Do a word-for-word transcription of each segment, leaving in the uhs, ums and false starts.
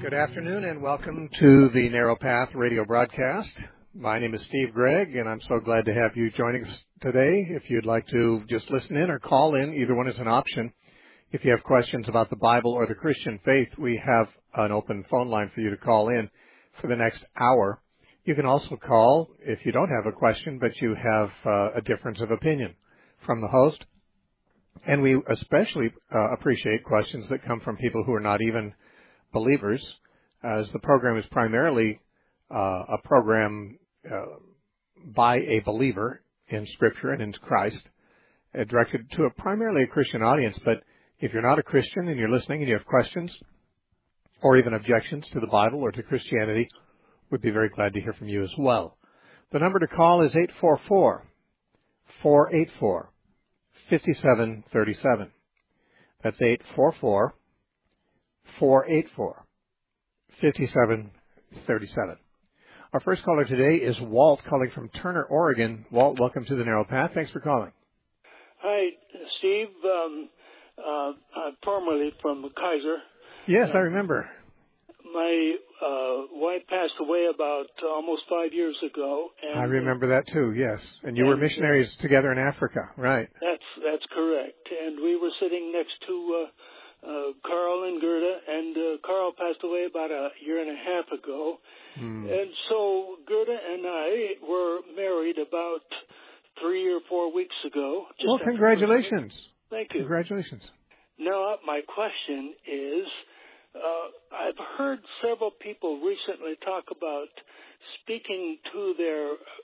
Good afternoon and welcome to the Narrow Path radio broadcast. My name is Steve Gregg and I'm so glad to have you joining us today. If you'd like to just listen in or call in, either one is an option. If you have questions about the Bible or the Christian faith, we have an open phone line for you to call in for the next hour. You can also call if you don't have a question, but you have uh, a difference of opinion from the host. And we especially uh, appreciate questions that come from people who are not even believers, as the program is primarily uh, a program uh, by a believer in Scripture and in Christ, uh, directed to a primarily a Christian audience. But if you're not a Christian and you're listening and you have questions or even objections to the Bible or to Christianity, we'd be very glad to hear from you as well. The number to call is eight four four, four eight four, five seven three seven. That's eight four four, four eight four, five seven three seven. Our first caller today is Walt, calling from Turner, Oregon. Walt, welcome to the Narrow Path. Thanks for calling. Hi, Steve. Um, uh, I'm formerly from Kaiser. Yes, I remember. My uh, wife passed away about almost five years ago. And, I remember that too, yes. And you and, were missionaries uh, together in Africa, right? That's that's correct. And we were sitting next to uh, uh, Carl and Gerda, and uh, Carl passed away about a year and a half ago. Hmm. And so Gerda and I were married about three or four weeks ago. Just well, congratulations. Thank you. Congratulations. Now, my question is, Uh, I've heard several people recently talk about speaking to their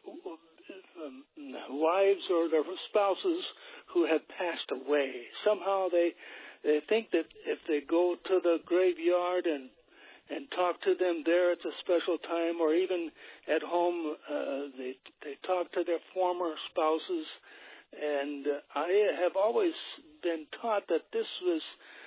um, wives or their spouses who have passed away. Somehow they they think that if they go to the graveyard and and talk to them there at a special time, or even at home, uh, they they talk to their former spouses. And uh, I have always been taught that this was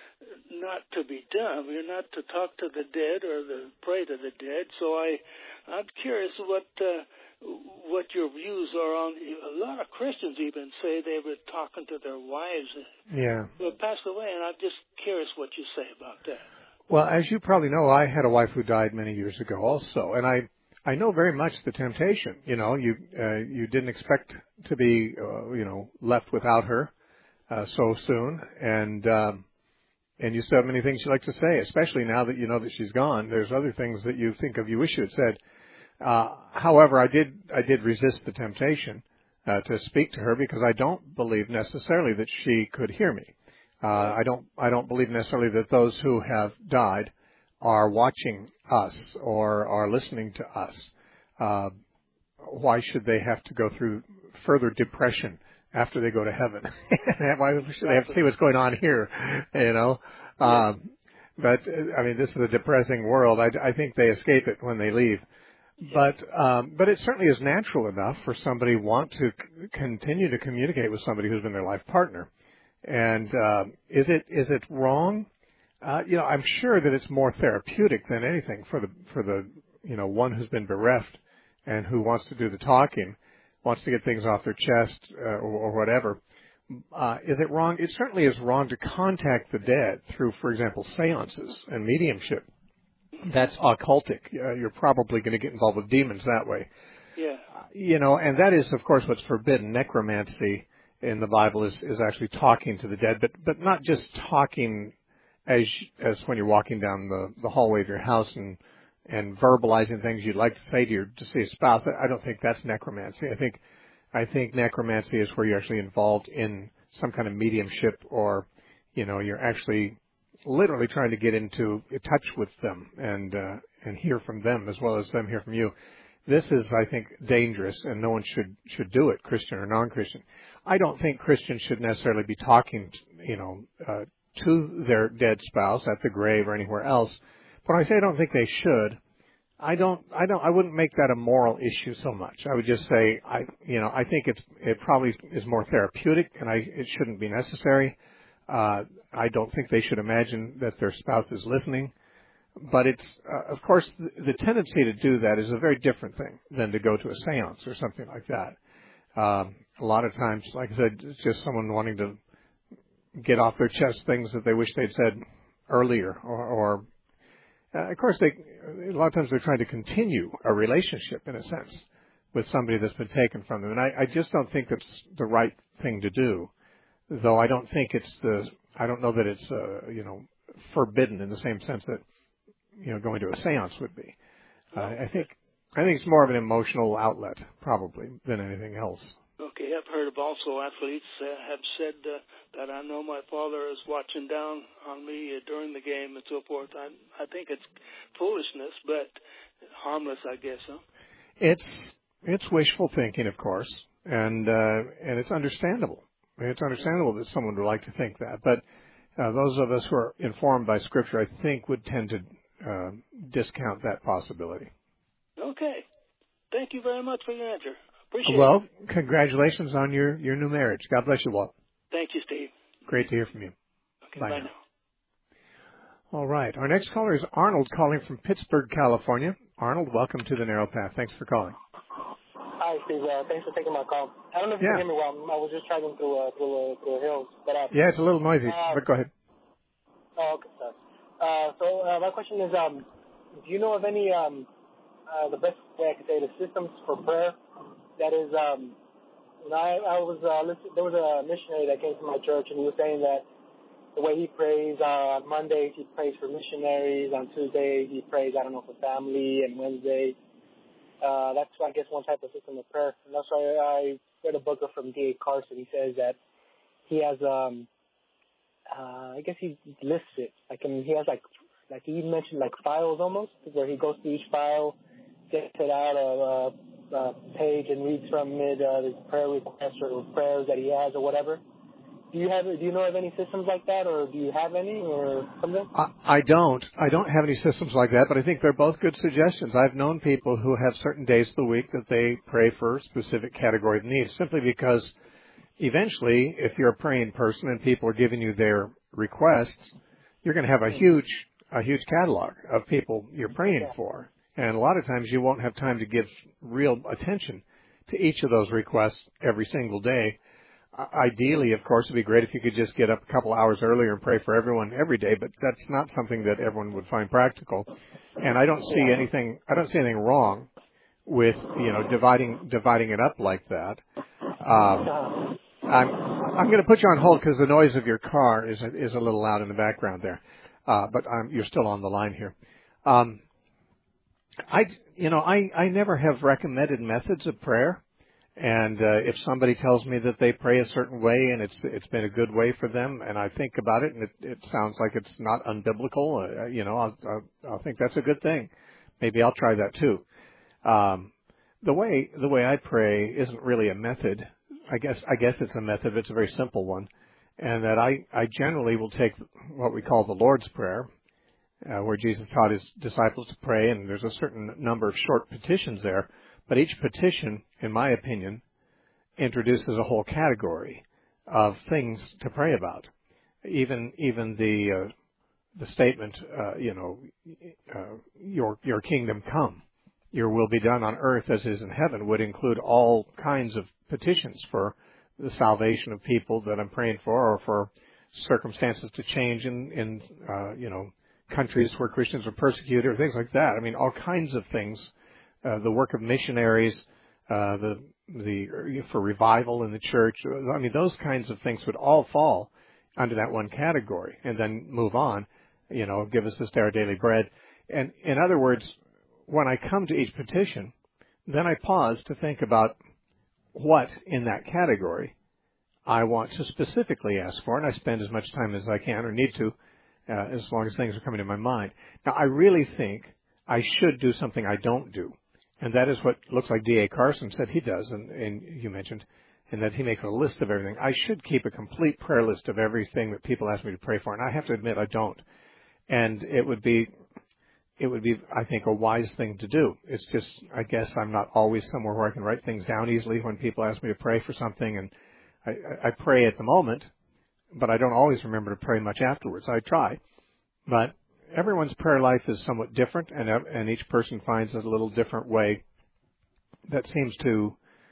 not to be done. We're not to talk to the dead or the pray to the dead. So I, I'm curious what uh, what your views are on. A lot of Christians even say they were talking to their wives yeah. who have passed away, and I'm just curious what you say about that. Well, as you probably know, I had a wife who died many years ago also, and I I know very much the temptation. You know, you uh, you didn't expect to be uh, you know left without her uh, so soon, and. Um, And you still have many things you like to say, especially now that you know that she's gone. There's other things that you think of you wish you had said. Uh, however, I did I did resist the temptation uh, to speak to her because I don't believe necessarily that she could hear me. Uh, I don't I don't believe necessarily that those who have died are watching us or are listening to us. Uh, why should they have to go through further depression after they go to heaven? Why should they have to see what's going on here, you know? Um, but, I mean, this is a depressing world. I, I think they escape it when they leave. But um, but it certainly is natural enough for somebody want to c- continue to communicate with somebody who's been their life partner. And uh, is it is it wrong? Uh, you know, I'm sure that it's more therapeutic than anything for the for the you know one who's been bereft and who wants to do the talking, wants to get things off their chest uh, or, or whatever. Uh, is it wrong? It certainly is wrong to contact the dead through, for example, seances and mediumship. That's occultic. Uh, you're probably going to get involved with demons that way. Yeah. Uh, you know, and that is, of course, what's forbidden. Necromancy in the Bible is, is actually talking to the dead, but but not just talking as as when you're walking down the, the hallway of your house and and verbalizing things you'd like to say to your deceased spouse. I don't think that's necromancy. I think I think necromancy is where you're actually involved in some kind of mediumship, or, you know, you're actually literally trying to get into touch with them and uh, and hear from them as well as them hear from you. This is, I think, dangerous, and no one should should do it, Christian or non-Christian. I don't think Christians should necessarily be talking, you know, uh, to their dead spouse at the grave or anywhere else. But when I say I don't think they should, I don't, I don't, I wouldn't make that a moral issue so much. I would just say, I, you know, I think it's, it probably is more therapeutic, and I, it shouldn't be necessary. Uh, I don't think they should imagine that their spouse is listening. But it's, uh, of course, the, the tendency to do that is a very different thing than to go to a seance or something like that. Um, a lot of times, like I said, it's just someone wanting to get off their chest things that they wish they'd said earlier, or, or Uh, of course, they a lot of times they're trying to continue a relationship in a sense with somebody that's been taken from them, and I, I just don't think that's the right thing to do. Though I don't think it's the I don't know that it's uh, you know forbidden in the same sense that you know going to a séance would be. Uh, I think I think it's more of an emotional outlet probably than anything else. Okay, I've heard of also athletes uh, have said uh, that I know my father is watching down on me uh, during the game and so forth. I, I think it's foolishness, but harmless, I guess, huh? It's it's wishful thinking, of course, and uh, and it's understandable. It's understandable that someone would like to think that, but uh, those of us who are informed by Scripture, I think, would tend to uh, discount that possibility. Okay. Thank you very much for your answer. Appreciate well, it. Well, congratulations on your, your new marriage. God bless you, Walt. Thank you, Steve. Great to hear from you. Okay, bye, bye now. now. All right. Our next caller is Arnold calling from Pittsburgh, California. Arnold, welcome to the Narrow Path. Thanks for calling. Hi, Steve. Uh, thanks for taking my call. I don't know if you yeah. can hear me well. I was just driving through uh, through, uh, through the hills. But, uh, yeah, it's a little noisy, uh, but go ahead. Oh, okay. Sorry. Uh, so uh, my question is, um, do you know of any, um, uh, the best way I could say, the systems for prayer? That is, um, when I, I was uh, listen, there was a missionary that came to my church, and he was saying that the way he prays uh, on Mondays, he prays for missionaries. On Tuesdays, he prays, I don't know, for family. And Wednesday, uh, that's, I guess, one type of system of prayer. And that's why I read a book from D A Carson. He says that he has, um, uh, I guess he lists it. Like, I mean, he has, like, like he mentioned, like, files almost, where he goes through each file, gets it out of a, a page and reads from it, uh, his prayer requests or prayers that he has or whatever. Do you have? Do you know of any systems like that, or do you have any, or something? I, I don't. I don't have any systems like that, but I think they're both good suggestions. I've known people who have certain days of the week that they pray for a specific category of needs, simply because eventually, if you're a praying person and people are giving you their requests, you're going to have a huge, a huge catalog of people you're praying Yeah. for, and a lot of times you won't have time to give real attention to each of those requests every single day. Ideally, of course, it would be great if you could just get up a couple hours earlier and pray for everyone every day, but that's not something that everyone would find practical. And I don't see anything, I don't see anything wrong with, you know, dividing, dividing it up like that. Um, I'm, I'm going to put you on hold because the noise of your car is, is a little loud in the background there. Uh, but I'm, you're still on the line here. Um, I, you know, I, I never have recommended methods of prayer. And uh, if somebody tells me that they pray a certain way and it's it's been a good way for them, and I think about it and it, it sounds like it's not unbiblical, uh, you know, I'll, I'll, I'll think that's a good thing. Maybe I'll try that too. Um, the way the way I pray isn't really a method. I guess I guess it's a method, but it's a very simple one, and that I I generally will take what we call the Lord's Prayer, uh, where Jesus taught his disciples to pray, and there's a certain number of short petitions there. But each petition, in my opinion, introduces a whole category of things to pray about. Even even the uh, the statement, uh, you know, uh, your your kingdom come, your will be done on earth as is in heaven, would include all kinds of petitions for the salvation of people that I'm praying for, or for circumstances to change in in uh, you know countries where Christians are persecuted, or things like that. I mean, all kinds of things. Uh, the work of missionaries, uh, the the for revival in the church. I mean, those kinds of things would all fall under that one category, and then move on. You know, give us this day our daily bread. And in other words, when I come to each petition, then I pause to think about what in that category I want to specifically ask for, and I spend as much time as I can or need to, uh, as long as things are coming to my mind. Now, I really think I should do something I don't do. And that is what looks like D A Carson said he does, and, and you mentioned, and that he makes a list of everything. I should keep a complete prayer list of everything that people ask me to pray for, and I have to admit I don't. And it would be, it would be, I think, a wise thing to do. It's just, I guess I'm not always somewhere where I can write things down easily when people ask me to pray for something, and I, I pray at the moment, but I don't always remember to pray much afterwards. I try, but everyone's prayer life is somewhat different, and and each person finds a little different way that seems to,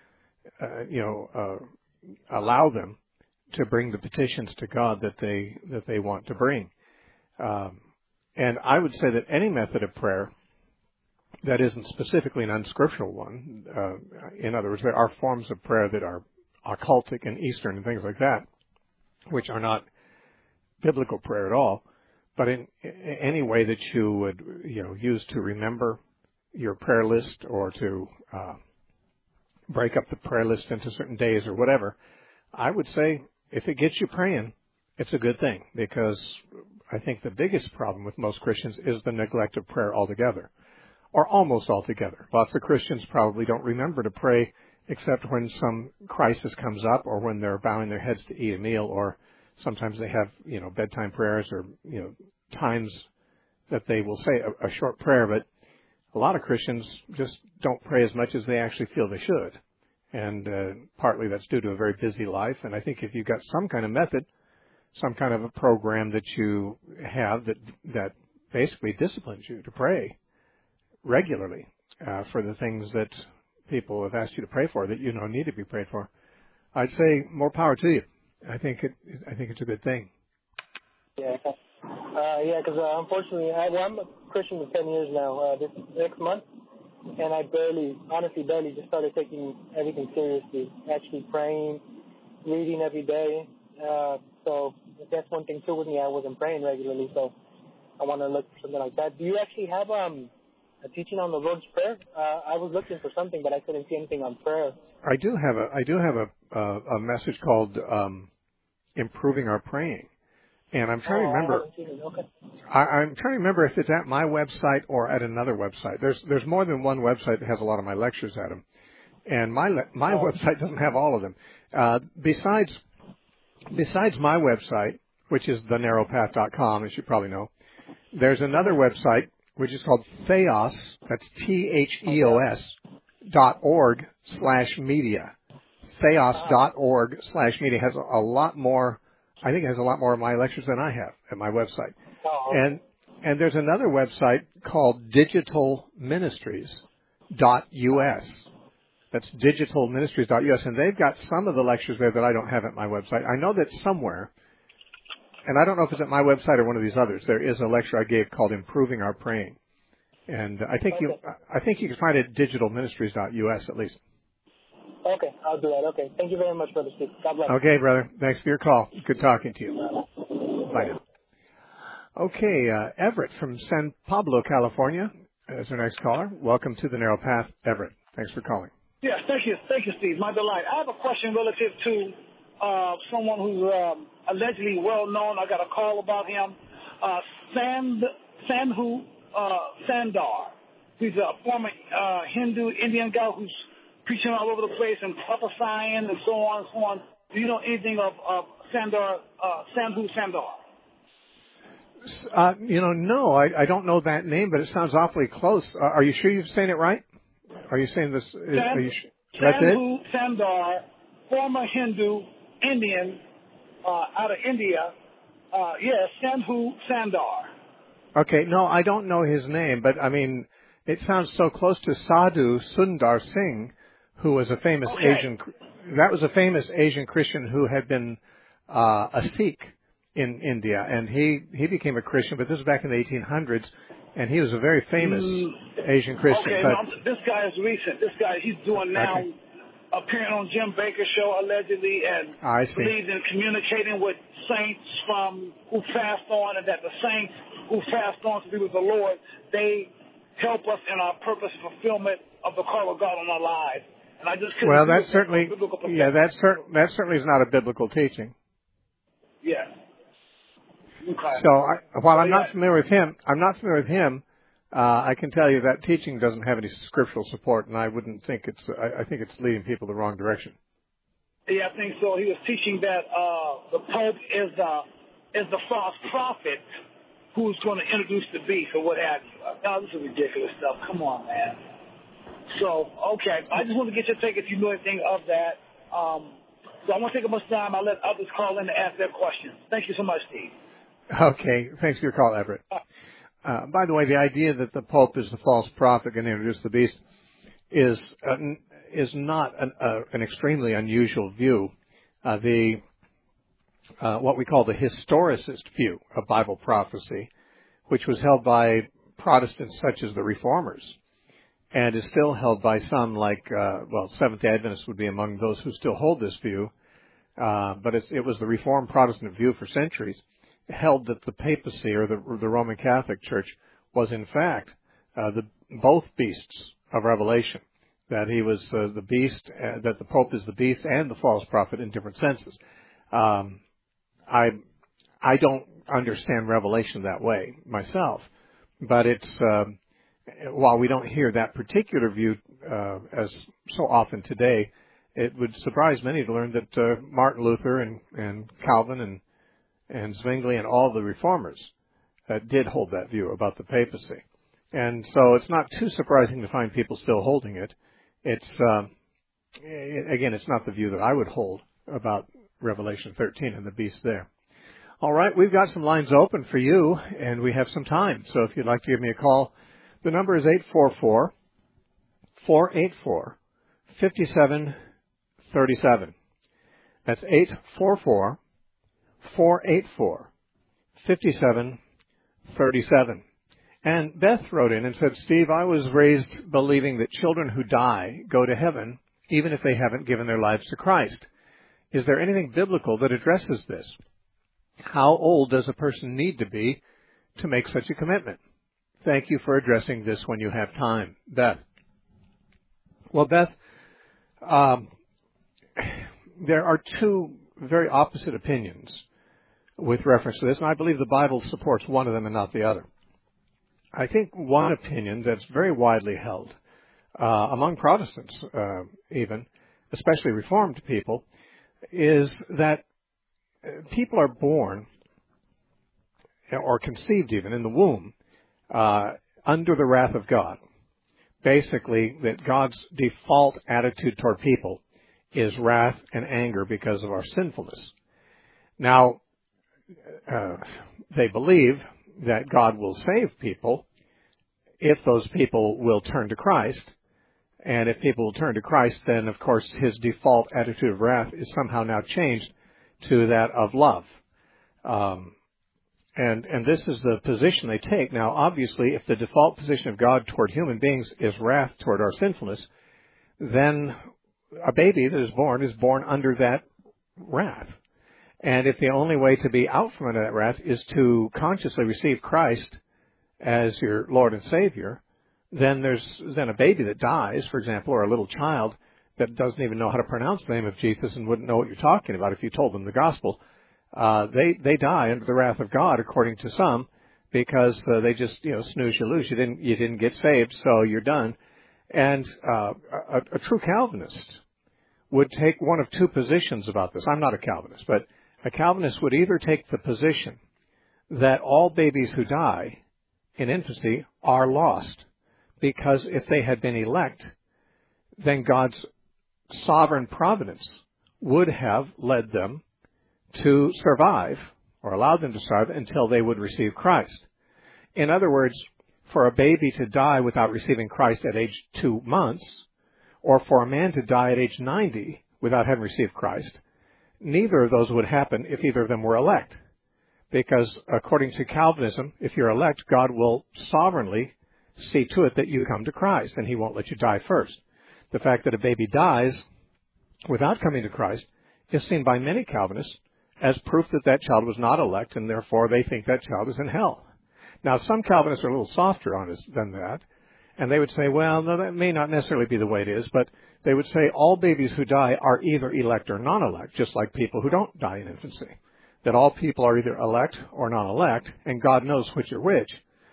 uh, you know, uh, allow them to bring the petitions to God that they that they want to bring. Um, And I would say that any method of prayer that isn't specifically an unscriptural one, uh, in other words, there are forms of prayer that are occultic and Eastern and things like that, which are not biblical prayer at all, but in any way that you would, you know, use to remember your prayer list or to uh, break up the prayer list into certain days or whatever, I would say if it gets you praying, it's a good thing, because I think the biggest problem with most Christians is the neglect of prayer altogether, or almost altogether. Lots of Christians probably don't remember to pray except when some crisis comes up, or when they're bowing their heads to eat a meal, or sometimes they have, you know, bedtime prayers, or, you know, times that they will say a, a short prayer, but a lot of Christians just don't pray as much as they actually feel they should. And uh, partly that's due to a very busy life. And I think if you've got some kind of method, some kind of a program that you have that that basically disciplines you to pray regularly uh, for the things that people have asked you to pray for that you know need to be prayed for, I'd say more power to you. I think it. I think it's a good thing. Yeah, uh, yeah. Because uh, unfortunately, I, well, I'm a Christian for ten years now. Uh, this next month, and I barely, honestly, barely just started taking everything seriously. Actually praying, reading every day. Uh, so that's one thing too with me. I wasn't praying regularly, so I want to look for something like that. Do you actually have um? a teaching on the Lord's Prayer? Uh, I was looking for something, but I couldn't see anything on prayer. I do have a I do have a uh, a message called um, "Improving Our Praying," and I'm trying oh, to remember. I haven't seen it. Okay. I, I'm trying to remember if it's at my website or at another website. There's there's more than one website that has a lot of my lectures at them, and my my oh. website doesn't have all of them. Uh, besides besides my website, which is the narrow path dot com, as you probably know, there's another website which is called Theos, that's T H E O S, dot org slash media. Theos dot org slash media has a, a lot more, I think it has a lot more of my lectures than I have at my website. Oh. And and there's another website called digital ministries dot U S. That's digital ministries dot U S, and they've got some of the lectures there that I don't have at my website. I know that somewhere, and I don't know if it's at my website or one of these others, there is a lecture I gave called Improving Our Praying. And I think okay. you I think you can find it at digital ministries dot U S at least. Okay, I'll do that. Okay. Thank you very much, Brother Steve. God bless. Okay, brother. Thanks for your call. Good talking to you. Bye now. Okay, uh, Everett from San Pablo, California is our next caller. Welcome to the Narrow Path, Everett. Thanks for calling. Yes, thank you. Thank you, Steve. My delight. I have a question relative to uh, someone who's um, allegedly well-known. I got a call about him. Uh, Sand, Sandhu uh, Sandar. He's a former uh, Hindu Indian guy who's preaching all over the place and prophesying and so on and so on. Do you know anything of, of Sandar, uh, Sandhu Sandar? Uh, you know, no, I, I don't know that name, but it sounds awfully close. Uh, are you sure you're saying it right? Are you saying this? Is, Sand, are you sh- that's Sandhu it? Sandar, former Hindu Indian uh, out of India. Uh, yes, Sandhu Sandar. Okay, no, I don't know his name, but I mean, it sounds so close to Sadhu Sundar Singh, who was a famous okay. Asian. That was a famous Asian Christian who had been uh, a Sikh in India, and he he became a Christian, but this was back in the eighteen hundreds, and he was a very famous mm. Asian Christian. Okay, but, no, this guy is recent. This guy, he's doing now, okay. appearing on Jim Baker's show allegedly, and I see. believes in communicating with saints from who fast on, and that the saints who fast on to be with the Lord, they help us in our purpose and fulfillment of the call of God on our lives. And I just well, that certainly, yeah, that cer- that certainly is not a biblical teaching. Yeah. Okay. So I, while I'm yeah. not familiar with him, I'm not familiar with him. Uh, I can tell you that teaching doesn't have any scriptural support, and I wouldn't think it's. I, I think it's leading people the wrong direction. Yeah, I think so. He was teaching that uh, the Pope is the is the false prophet who's going to introduce the beast or what have you. Oh, this is ridiculous stuff. Come on, man. So, okay, I just want to get your take if you know anything of that. Um, so I won't take up much time. I'll let others call in to ask their questions. Thank you so much, Steve. Okay, thanks for your call, Everett. Uh, by the way, the idea that the Pope is the false prophet going to introduce the beast is uh, is not an, uh, an extremely unusual view. Uh, the uh, what we call the historicist view of Bible prophecy, which was held by Protestants such as the Reformers, and is still held by some like, uh, well, Seventh-day Adventists would be among those who still hold this view, uh, but it's, it was the Reformed Protestant view for centuries, held that the papacy or the, or the Roman Catholic Church was in fact uh, the both beasts of Revelation, that he was uh, the beast, uh, that the Pope is the beast and the false prophet in different senses. Um, I I don't understand Revelation that way myself, but it's uh, while we don't hear that particular view uh, as so often today, it would surprise many to learn that uh, Martin Luther and, and Calvin and and Zwingli and all the reformers uh, did hold that view about the papacy. And so it's not too surprising to find people still holding it. It's, uh, again, it's not the view that I would hold about Revelation thirteen and the beast there. All right, we've got some lines open for you, and we have some time. So if you'd like to give me a call, the number is eight four four, four eight four, five seven three seven. That's eight four four, four eight four, five seven three seven. And Beth wrote in and said, Steve, I was raised believing that children who die go to heaven even if they haven't given their lives to Christ. Is there anything biblical that addresses this? How old does a person need to be to make such a commitment? Thank you for addressing this when you have time. Beth. Well, Beth, um, there are two very opposite opinions with reference to this, and I believe the Bible supports one of them and not the other. I think one opinion that's very widely held uh, among Protestants uh, even, especially Reformed people, is that people are born or conceived even in the womb uh, under the wrath of God. Basically, that God's default attitude toward people is wrath and anger because of our sinfulness. Now, uh, they believe that God will save people if those people will turn to Christ. And if people will turn to Christ, then, of course, his default attitude of wrath is somehow now changed to that of love. Um, and, and this is the position they take. Now, obviously, if the default position of God toward human beings is wrath toward our sinfulness, then a baby that is born is born under that wrath. And if the only way to be out from under that wrath is to consciously receive Christ as your Lord and Savior, then there's then a baby that dies, for example, or a little child that doesn't even know how to pronounce the name of Jesus and wouldn't know what you're talking about if you told them the gospel. Uh, they they die under the wrath of God, according to some, because uh, they just you know snooze you lose. You didn't you didn't get saved, so you're done. And uh, a, a true Calvinist would take one of two positions about this. I'm not a Calvinist, but a Calvinist would either take the position that all babies who die in infancy are lost, because if they had been elect, then God's sovereign providence would have led them to survive, or allowed them to survive, until they would receive Christ. In other words, for a baby to die without receiving Christ at age two months, or for a man to die at age ninety without having received Christ, neither of those would happen if either of them were elect. Because according to Calvinism, if you're elect, God will sovereignly see to it that you come to Christ, and he won't let you die first. The fact that a baby dies without coming to Christ is seen by many Calvinists as proof that that child was not elect, and therefore they think that child is in hell. Now, some Calvinists are a little softer on it than that, and they would say, well, no, that may not necessarily be the way it is, but they would say all babies who die are either elect or non-elect, just like people who don't die in infancy. That all people are either elect or non-elect, and God knows which are which.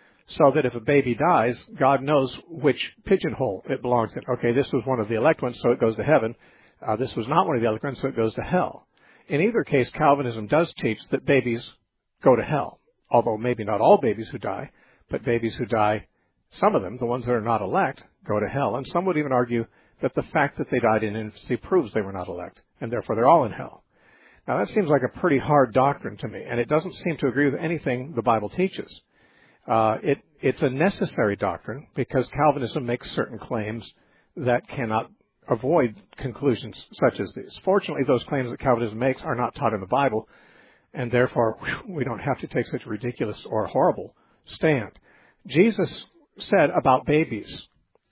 So that if a baby dies, God knows which pigeonhole it belongs in. Okay, this was one of the elect ones, so it goes to heaven. Uh, this was not one of the elect ones, so it goes to hell. In either case, Calvinism does teach that babies go to hell, although maybe not all babies who die, but babies who die, some of them, the ones that are not elect, go to hell. And some would even argue that the fact that they died in infancy proves they were not elect, and therefore they're all in hell. Now, that seems like a pretty hard doctrine to me, and it doesn't seem to agree with anything the Bible teaches. Uh, it, it's a necessary doctrine because Calvinism makes certain claims that cannot avoid conclusions such as these. Fortunately, those claims that Calvinism makes are not taught in the Bible, and therefore whew, we don't have to take such ridiculous or horrible stand. Jesus said about babies,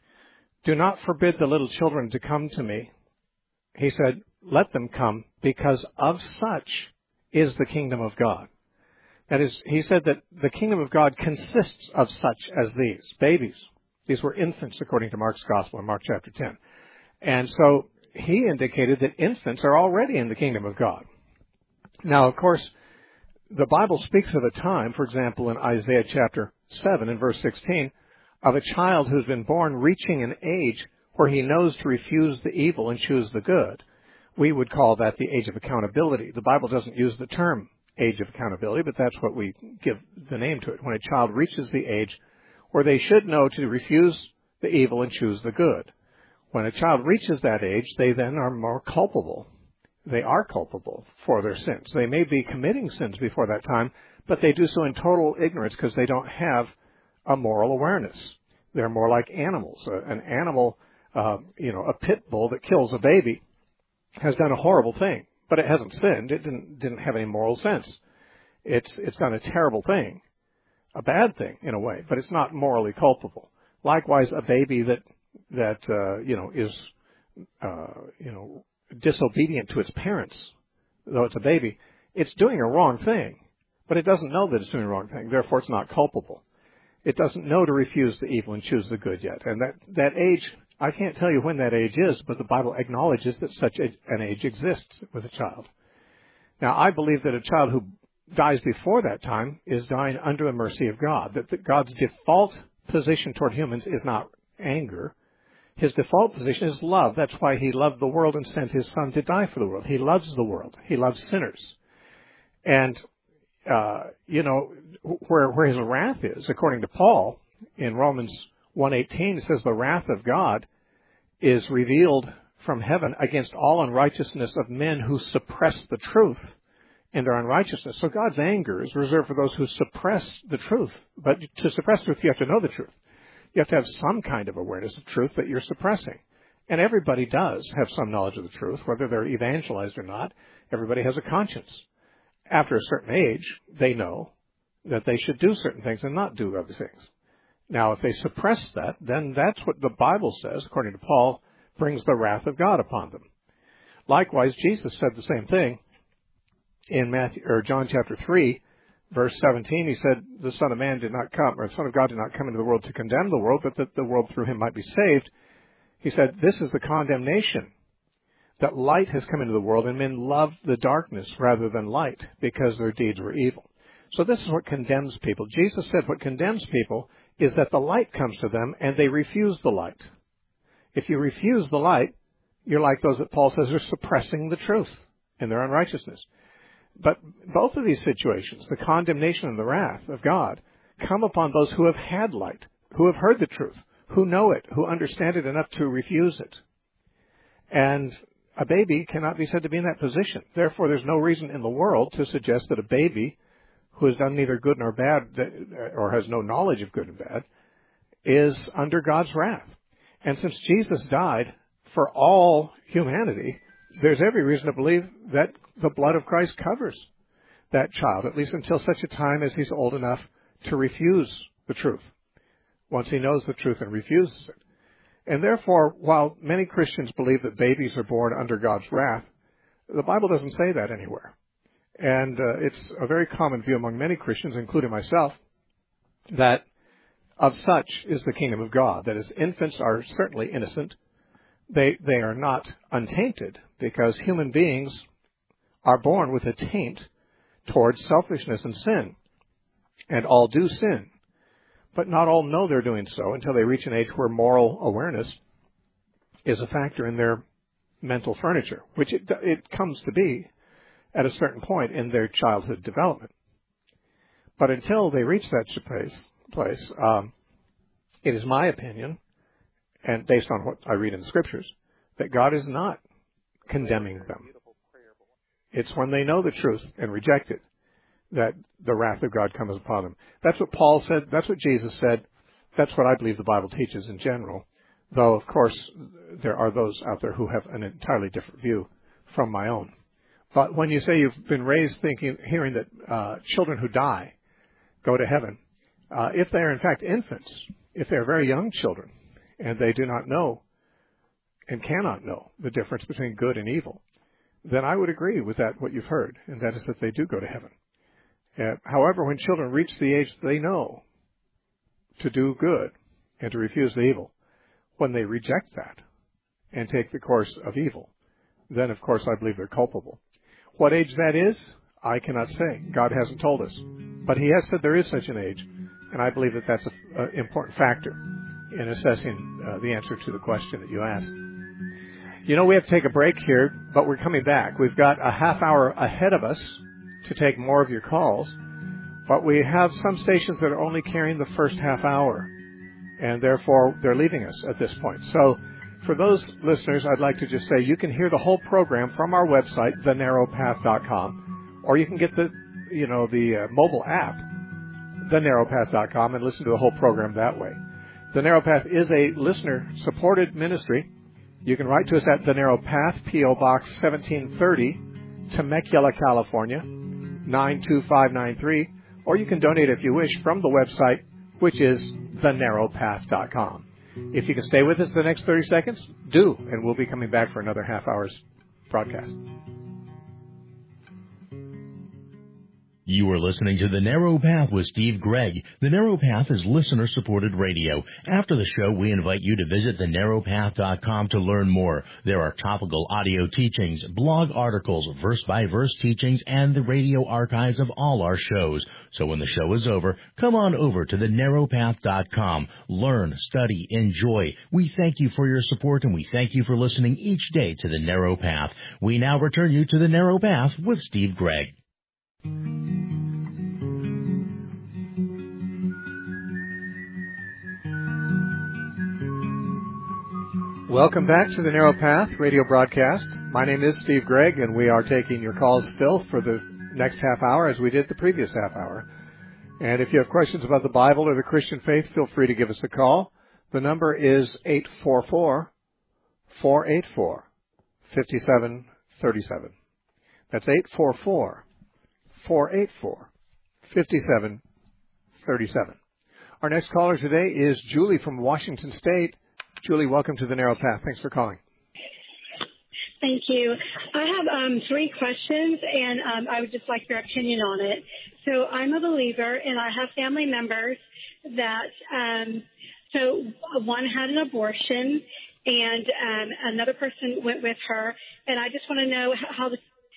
do not forbid the little children to come to me. He said, let them come, because of such is the kingdom of God. That is, he said that the kingdom of God consists of such as these, babies. These were infants, according to Mark's gospel in Mark chapter ten. And so he indicated that infants are already in the kingdom of God. Now, of course, the Bible speaks of a time, for example, in Isaiah chapter seven and verse sixteen, of a child who's been born reaching an age where he knows to refuse the evil and choose the good. We would call that the age of accountability. The Bible doesn't use the term age of accountability, but that's what we give the name to it. When a child reaches the age where they should know to refuse the evil and choose the good. When a child reaches that age, they then are more culpable. They are culpable for their sins. They may be committing sins before that time, but they do so in total ignorance because they don't have a moral awareness. They're more like animals. An animal, uh, you know, a pit bull that kills a baby has done a horrible thing, but it hasn't sinned. It didn't didn't have any moral sense. It's it's done a terrible thing, a bad thing in a way, but it's not morally culpable. Likewise, a baby that that uh, you know is uh, you know disobedient to its parents, though it's a baby, it's doing a wrong thing, but it doesn't know that it's doing a wrong thing. Therefore, it's not culpable. It doesn't know to refuse the evil and choose the good yet. And that that age, I can't tell you when that age is, but the Bible acknowledges that such a, an age exists with a child. Now, I believe that a child who dies before that time is dying under the mercy of God, that, that God's default position toward humans is not anger. His default position is love. That's why he loved the world and sent his son to die for the world. He loves the world. He loves sinners. And, uh, you know, where, where his wrath is, according to Paul, in Romans one eighteen, it says the wrath of God is revealed from heaven against all unrighteousness of men who suppress the truth in their unrighteousness. So God's anger is reserved for those who suppress the truth. But to suppress truth, you have to know the truth. You have to have some kind of awareness of truth that you're suppressing. And everybody does have some knowledge of the truth, whether they're evangelized or not. Everybody has a conscience. After a certain age, they know that they should do certain things and not do other things. Now, if they suppress that, then that's what the Bible says, according to Paul, brings the wrath of God upon them. Likewise, Jesus said the same thing in Matthew or John chapter three, verse seventeen. He said, the Son of Man did not come, or the Son of God did not come into the world to condemn the world, but that the world through him might be saved. He said, this is the condemnation, that light has come into the world, and men love the darkness rather than light, because their deeds were evil. So this is what condemns people. Jesus said what condemns people is that the light comes to them, and they refuse the light. If you refuse the light, you're like those that Paul says are suppressing the truth in their unrighteousness. But both of these situations, the condemnation and the wrath of God, come upon those who have had light, who have heard the truth, who know it, who understand it enough to refuse it. And a baby cannot be said to be in that position. Therefore, there's no reason in the world to suggest that a baby who has done neither good nor bad, or has no knowledge of good and bad, is under God's wrath. And since Jesus died for all humanity, there's every reason to believe that the blood of Christ covers that child, at least until such a time as he's old enough to refuse the truth, once he knows the truth and refuses it. And therefore, while many Christians believe that babies are born under God's wrath, the Bible doesn't say that anywhere. And uh, it's a very common view among many Christians, including myself, that of such is the kingdom of God. That is, infants are certainly innocent. They they are not untainted, because human beings are born with a taint towards selfishness and sin. And all do sin. But not all know they're doing so until they reach an age where moral awareness is a factor in their mental furniture, which it, it comes to be at a certain point in their childhood development. But until they reach that place, place um, it is my opinion, and based on what I read in the Scriptures, that God is not condemning them. It's when they know the truth and reject it that the wrath of God comes upon them. That's what Paul said. That's what Jesus said. That's what I believe the Bible teaches in general. Though, of course, there are those out there who have an entirely different view from my own. But when you say you've been raised thinking, hearing that uh, children who die go to heaven, Uh, if they are in fact infants, if they are very young children, and they do not know and cannot know the difference between good and evil, then I would agree with that, what you've heard, and that is that they do go to heaven. Uh, however, when children reach the age they know to do good and to refuse the evil, when they reject that and take the course of evil, then of course I believe they're culpable. What age that is, I cannot say. God hasn't told us. But he has said there is such an age, and I believe that that's an important factor in assessing uh, the answer to the question that you asked. You know, we have to take a break here, but we're coming back. We've got a half hour ahead of us to take more of your calls, but we have some stations that are only carrying the first half hour, and therefore they're leaving us at this point. So for those listeners, I'd like to just say you can hear the whole program from our website, the narrow path dot com, or you can get the, you know, the uh, mobile app, the narrow path dot com, and listen to the whole program that way. The Narrow Path is a listener-supported ministry. You can write to us at The Narrow Path, P O Box seventeen thirty, Temecula, California, nine two five nine three, or you can donate if you wish from the website, which is the narrow path dot com. If you can stay with us the next thirty seconds, do, and we'll be coming back for another half hour's broadcast. You are listening to The Narrow Path with Steve Gregg. The Narrow Path is listener-supported radio. After the show, we invite you to visit the narrow path dot com to learn more. There are topical audio teachings, blog articles, verse-by-verse teachings, and the radio archives of all our shows. So when the show is over, come on over to the narrow path dot com. Learn, study, enjoy. We thank you for your support, and we thank you for listening each day to The Narrow Path. We now return you to The Narrow Path with Steve Gregg. Welcome back to the Narrow Path radio broadcast. My name is Steve Gregg, and we are taking your calls still for the next half hour as we did the previous half hour. And if you have questions about the Bible or the Christian faith, feel free to give us a call. The number is eight four four, four eight four, five seven three seven. That's eight four four, four eight four, five seven three seven. Our next caller today is Julie from Washington State. Julie, welcome to the Narrow Path. Thanks for calling. Thank you. I have um, three questions, and um, I would just like your opinion on it. So I'm a believer, and I have family members that, um, so one had an abortion, and um, another person went with her, and I just want to know how the,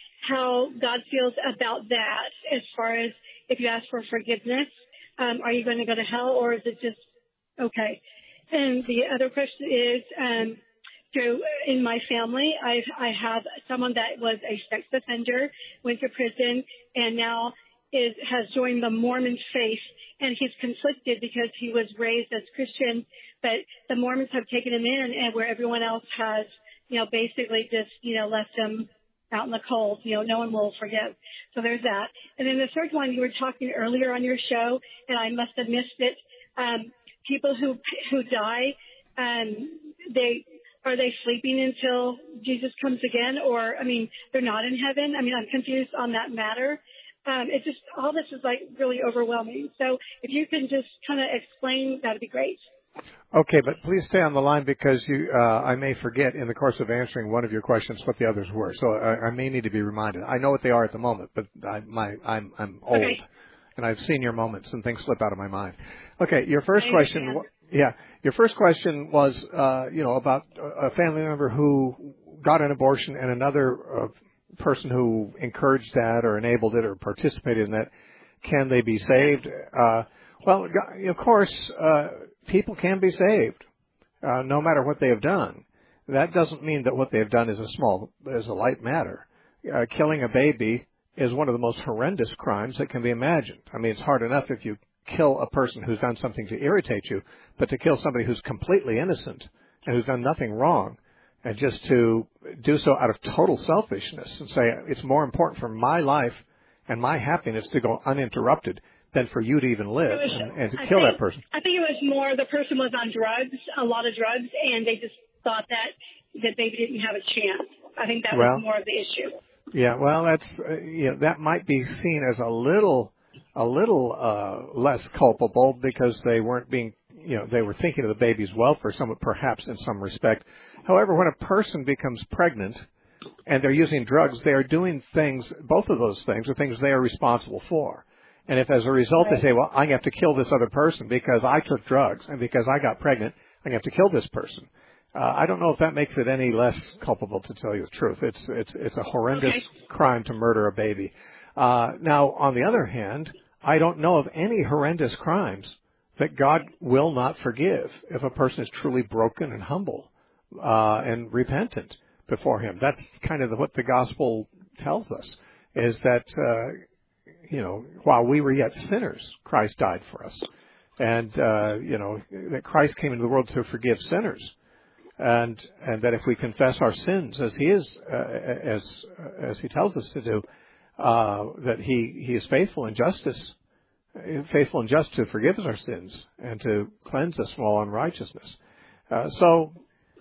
how God feels about that as far as if you ask for forgiveness, um, are you going to go to hell, or is it just okay? And the other question is, um, so in my family, I've, I have someone that was a sex offender, went to prison, and now is has joined the Mormon faith, and he's conflicted because he was raised as Christian, but the Mormons have taken him in, and where everyone else has, you know, basically just, you know, left him out in the cold. You know, no one will forgive. So there's that. And then the third one, you were talking earlier on your show, and I must have missed it. Um, People who who die, um, they are they sleeping until Jesus comes again, or I mean, they're not in heaven. I mean, I'm confused on that matter. Um, it's just all this is like really overwhelming. So if you can just kind of explain, that'd be great. Okay, but please stay on the line because you, uh, I may forget in the course of answering one of your questions what the others were. So I, I may need to be reminded. I know what they are at the moment, but I, my I'm I'm old. Okay. And I've seen your moments, and things slip out of my mind. Okay, your first question, yeah, your first question was, uh, you know, about a family member who got an abortion and another uh, person who encouraged that or enabled it or participated in that. Can they be saved? Uh, well, of course, uh, people can be saved, uh, no matter what they have done. That doesn't mean that what they have done is a small, is a light matter. Uh, killing a baby is one of the most horrendous crimes that can be imagined. I mean, it's hard enough if you kill a person who's done something to irritate you, but to kill somebody who's completely innocent and who's done nothing wrong, and just to do so out of total selfishness and say, it's more important for my life and my happiness to go uninterrupted than for you to even live was, and, and to I kill think, that person. I think it was more the person was on drugs, a lot of drugs, and they just thought that, that baby didn't have a chance. I think that well, was more of the issue. Yeah, well, that's uh, you know, that might be seen as a little a little uh, less culpable because they weren't being, you know, they were thinking of the baby's welfare, somewhat perhaps in some respect. However, when a person becomes pregnant and they're using drugs, they are doing things, both of those things are things they are responsible for. And if as a result Right. they say, well, I'm going to have to kill this other person because I took drugs and because I got pregnant, I'm going to have to kill this person. Uh, I don't know if that makes it any less culpable, to tell you the truth. It's it's it's a horrendous Okay. crime to murder a baby. Uh, now, on the other hand, I don't know of any horrendous crimes that God will not forgive if a person is truly broken and humble uh, and repentant before Him. That's kind of the, what the gospel tells us, is that uh, you know, while we were yet sinners, Christ died for us, and uh, you know that Christ came into the world to forgive sinners. And and that if we confess our sins as He is, uh, as as He tells us to do, uh, that He He is faithful and justice, faithful and just to forgive us our sins and to cleanse us from all unrighteousness. Uh, so,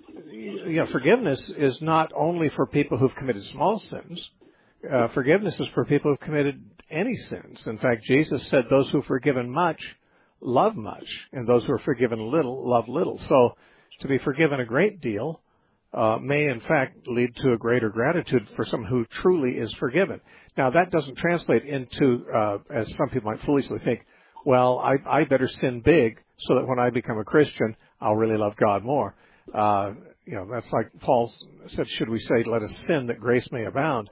you know, forgiveness is not only for people who've committed small sins. Uh, forgiveness is for people who've committed any sins. In fact, Jesus said, "Those who are forgiven much love much, and those who are forgiven little love little." So, to be forgiven a great deal uh, may, in fact, lead to a greater gratitude for someone who truly is forgiven. Now, that doesn't translate into, uh, as some people might foolishly think, well, I, I better sin big so that when I become a Christian, I'll really love God more. Uh, you know, that's like Paul said, should we say, let us sin that grace may abound?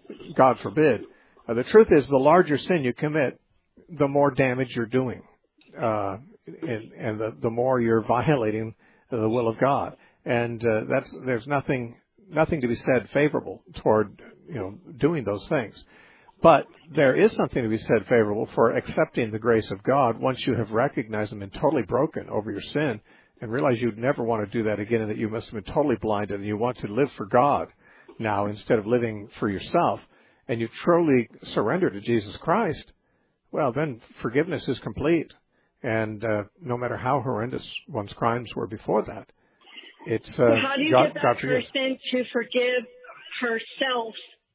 God forbid. Uh, the truth is, the larger sin you commit, the more damage you're doing, uh, and, and the, the more you're violating the will of God, and uh, that's there's nothing nothing to be said favorable toward you know doing those things, but there is something to be said favorable for accepting the grace of God once you have recognized and been totally broken over your sin and realize you'd never want to do that again, and that you must have been totally blinded and you want to live for God now instead of living for yourself, and you truly surrender to Jesus Christ. Well, then forgiveness is complete. And uh, no matter how horrendous one's crimes were before that, it's uh, so how do you God, get that God forgives. person to forgive herself?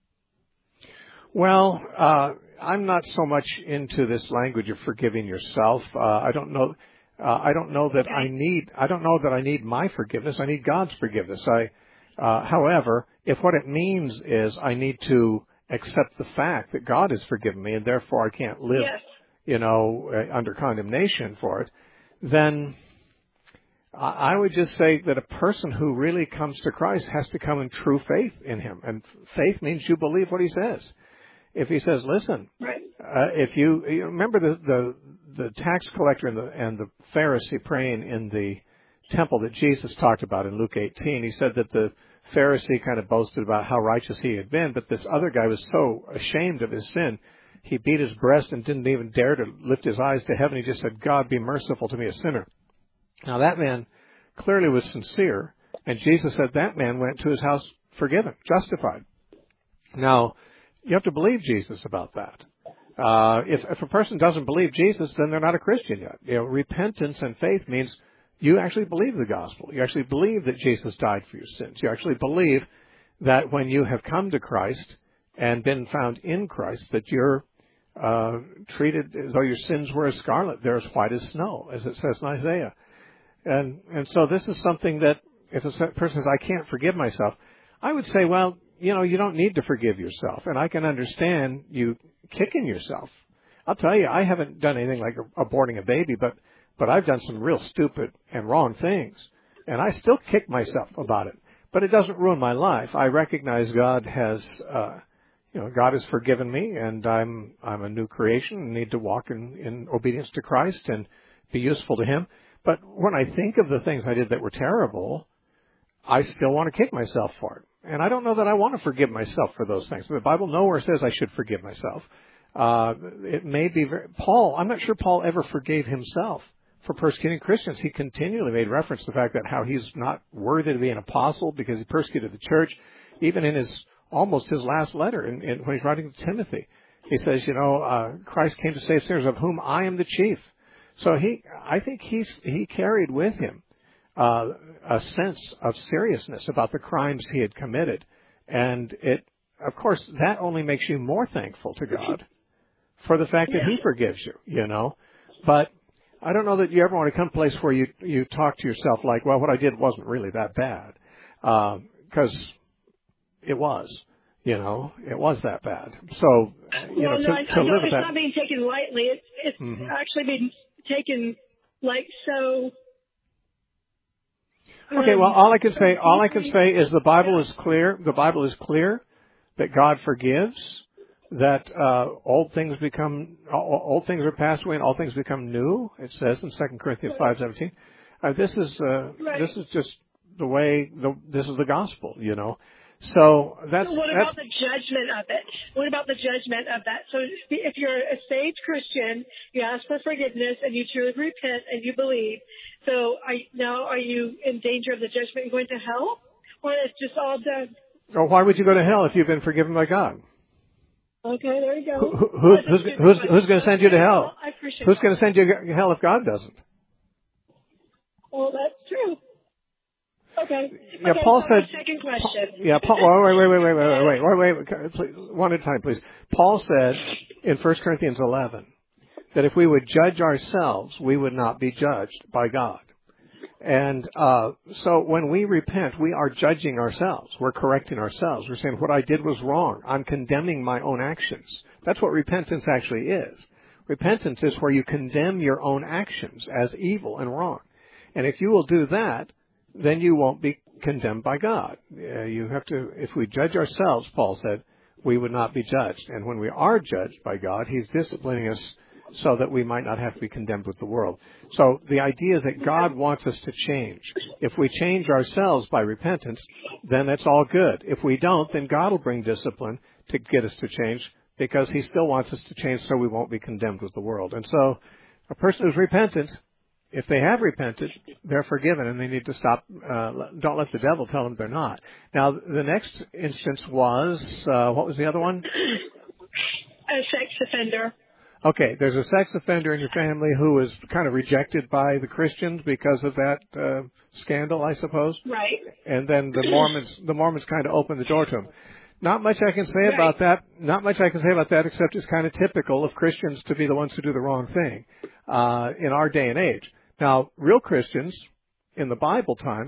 Well, uh, I'm not so much into this language of forgiving yourself. Uh, I don't know. Uh, I don't know that I need. I don't know that I need my forgiveness. I need God's forgiveness. I, uh, however, if what it means is I need to accept the fact that God has forgiven me, and therefore I can't live. Yes. you know, uh, under condemnation for it, then I, I would just say that a person who really comes to Christ has to come in true faith in Him. And faith means you believe what He says. If He says, listen, right. uh, if you, you remember the, the, the tax collector and the, and the Pharisee praying in the temple that Jesus talked about in Luke eighteen, he said that the Pharisee kind of boasted about how righteous he had been, but this other guy was so ashamed of his sin, he beat his breast and didn't even dare to lift his eyes to heaven. He just said, God, be merciful to me, a sinner. Now, that man clearly was sincere, and Jesus said that man went to his house forgiven, justified. Now, you have to believe Jesus about that. Uh, if, if a person doesn't believe Jesus, then they're not a Christian yet. You know, repentance and faith means you actually believe the gospel. You actually believe that Jesus died for your sins. You actually believe that when you have come to Christ and been found in Christ, that you're Uh, treated as though your sins were as scarlet. They're as white as snow, as it says in Isaiah. And and so this is something that if a person says, I can't forgive myself, I would say, well, you know, you don't need to forgive yourself. And I can understand you kicking yourself. I'll tell you, I haven't done anything like aborting a baby, but, but I've done some real stupid and wrong things. And I still kick myself about it. But it doesn't ruin my life. I recognize God has... Uh, You know, God has forgiven me, and I'm I'm a new creation and need to walk in, in obedience to Christ and be useful to Him. But when I think of the things I did that were terrible, I still want to kick myself for it. And I don't know that I want to forgive myself for those things. The Bible nowhere says I should forgive myself. Uh, it may be very, Paul, I'm not sure Paul ever forgave himself for persecuting Christians. He continually made reference to the fact that how he's not worthy to be an apostle because he persecuted the church, even in his almost his last letter in, in, when he's writing to Timothy. He says, you know, uh, Christ came to save sinners, of whom I am the chief. So he, I think he's, he carried with him uh, a sense of seriousness about the crimes he had committed. And it, of course, that only makes you more thankful to God for the fact Yeah. that He forgives you, you know. But I don't know that you ever want to come to a place where you, you talk to yourself like, well, what I did wasn't really that bad. Because uh, it was, you know, it was that bad. So, you well, know, no, to, I, to I live don't, with it's that. not being taken lightly. It's, it's Mm-hmm. actually being taken like so. Okay, um, well, all I can say, all I can deeply. say is the Bible is clear. The Bible is clear that God forgives, that uh, old things become, old things are passed away and all things become new. It says in Second Corinthians five seventeen. Uh, this is uh, Right. this is just the way. The, this is the gospel, you know. So that's So what that's about the judgment of it? What about the judgment of that? So if you're a saved Christian, you ask for forgiveness and you truly repent and you believe. So are, now are you in danger of the judgment and going to hell? Or it's just all done? or why would you go to hell if you've been forgiven by God? Okay, there you go. Who, who, Well, who's that's who's good. who's going to send you to hell? Well, I appreciate Who's that. going to send you to hell if God doesn't? Well, that's true. Okay. Yeah, okay, Paul so said. my second question. Yeah, Paul, wait, wait, wait, wait, wait, wait, wait, wait, wait, please, one at a time, please. Paul said in First Corinthians eleven that if we would judge ourselves, we would not be judged by God. And uh, so when we repent, we are judging ourselves. We're correcting ourselves. We're saying what I did was wrong. I'm condemning my own actions. That's what repentance actually is. Repentance is where you condemn your own actions as evil and wrong. And if you will do that, then you won't be condemned by God. Uh, you have to, if we judge ourselves, Paul said, we would not be judged. And when we are judged by God, He's disciplining us so that we might not have to be condemned with the world. So the idea is that God wants us to change. If we change ourselves by repentance, then that's all good. If we don't, then God will bring discipline to get us to change because He still wants us to change so we won't be condemned with the world. And so a person who's repentant, if they have repented, they're forgiven and they need to stop. Uh, don't let the devil tell them they're not. Now, the next instance was, uh, what was the other one? A sex offender. Okay, there's a sex offender in your family who was kind of rejected by the Christians because of that uh, scandal, I suppose. Right. And then the Mormons, the Mormons kind of opened the door to him. Not much I can say Right. about that. Not much I can say about that, except it's kind of typical of Christians to be the ones who do the wrong thing uh, in our day and age. Now, real Christians in the Bible times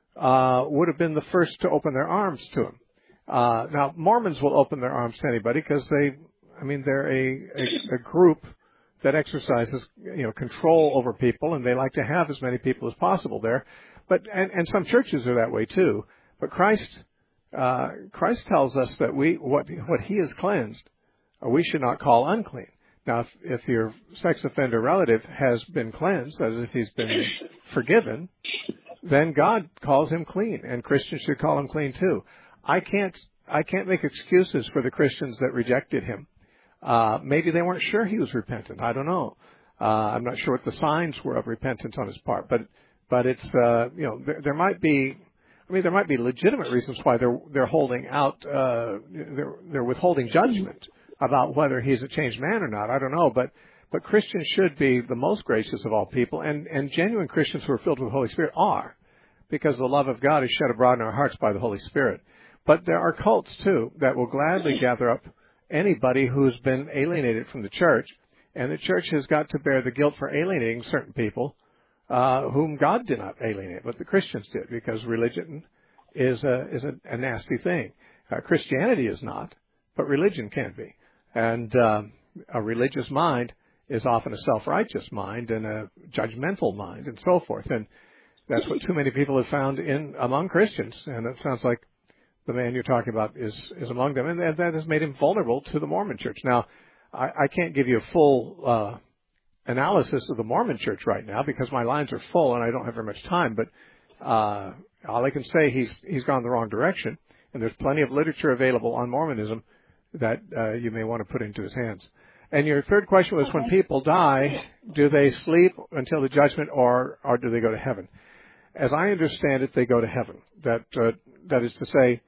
uh, would have been the first to open their arms to him. Uh, now, Mormons will open their arms to anybody because they, I mean, they're a, a, a group that exercises, you know, control over people, and they like to have as many people as possible there. But and, and some churches are that way too. But Christ, uh, Christ tells us that we what what He has cleansed, uh, we should not call unclean. Now, if, if your sex offender relative has been cleansed, as if he's been forgiven, then God calls him clean, and Christians should call him clean too. I can't I can't make excuses for the Christians that rejected him. Uh, maybe they weren't sure he was repentant. I don't know. Uh, I'm not sure what the signs were of repentance on his part, but but it's uh, you know there, there might be. I mean, there might be legitimate reasons why they're they're holding out. Uh, they're they're withholding judgment about whether he's a changed man or not. I don't know, but but Christians should be the most gracious of all people, and and genuine Christians who are filled with the Holy Spirit are, because the love of God is shed abroad in our hearts by the Holy Spirit. But there are cults too that will gladly gather up anybody who's been alienated from the church, and the church has got to bear the guilt for alienating certain people uh, whom God did not alienate, but the Christians did, because religion is a is a, a nasty thing. Uh, Christianity is not, but religion can be, and uh, a religious mind is often a self-righteous mind and a judgmental mind, and so forth. And that's what too many people have found in among Christians, and it sounds like the man you're talking about is, is among them, and that has made him vulnerable to the Mormon Church. Now, I, I can't give you a full uh, analysis of the Mormon Church right now because my lines are full and I don't have very much time, but uh, all I can say, he's he's gone the wrong direction, and there's plenty of literature available on Mormonism that uh, you may want to put into his hands. And your third question was, when people die, do they sleep until the judgment, or, or do they go to heaven? As I understand it, they go to heaven. That uh, that is to say,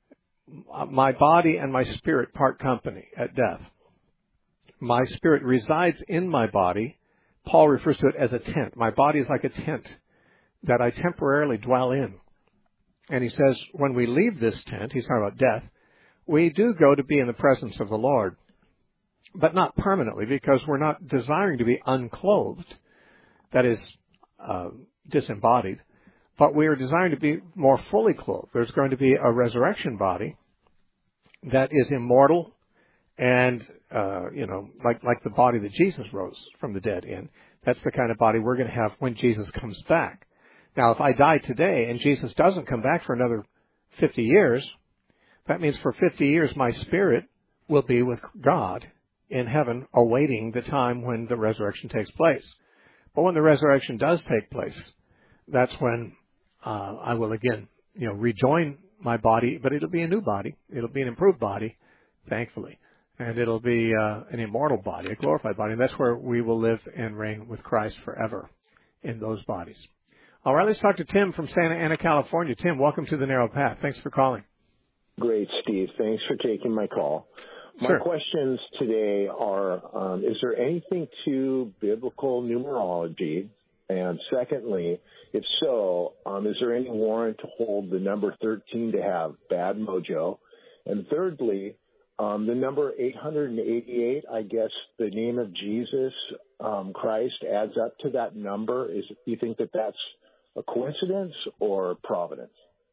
my body and my spirit part company at death. My spirit resides in my body. Paul refers to it as a tent. My body is like a tent that I temporarily dwell in. And he says, when we leave this tent, he's talking about death, we do go to be in the presence of the Lord. but not permanently, because we're not desiring to be unclothed, that is, uh, disembodied, but we are desiring to be more fully clothed. There's going to be a resurrection body that is immortal and, uh, you know, like, like the body that Jesus rose from the dead in. That's the kind of body we're going to have when Jesus comes back. Now, if I die today and Jesus doesn't come back for another fifty years, that means for fifty years my spirit will be with God in heaven, awaiting the time when the resurrection takes place. But when the resurrection does take place, that's when uh, I will again, you know, rejoin my body, but it'll be a new body. It'll be an improved body, thankfully. And it'll be uh, an immortal body, a glorified body. And that's where we will live and reign with Christ forever in those bodies. All right, let's talk to Tim from Santa Ana, California. Tim, welcome to the Narrow Path. Thanks for calling. Great, Steve. Thanks for taking my call. My sure. questions today are, um, is there anything to biblical numerology? And secondly, if so, um, is there any warrant to hold the number thirteen to have bad mojo? And thirdly, um, the number eight hundred eighty-eight, I guess the name of Jesus um, Christ adds up to that number. Is you think that that's a coincidence or providence?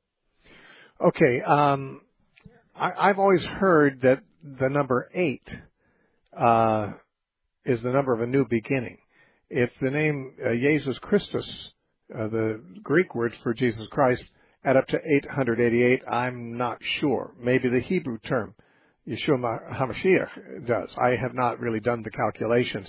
Okay. Um, I, I've always heard that the number eight uh, is the number of a new beginning. If the name uh, Jesus Christus, uh, the Greek word for Jesus Christ, add up to eight hundred eighty-eight, I'm not sure. Maybe the Hebrew term, Yeshua HaMashiach, does. I have not really done the calculations.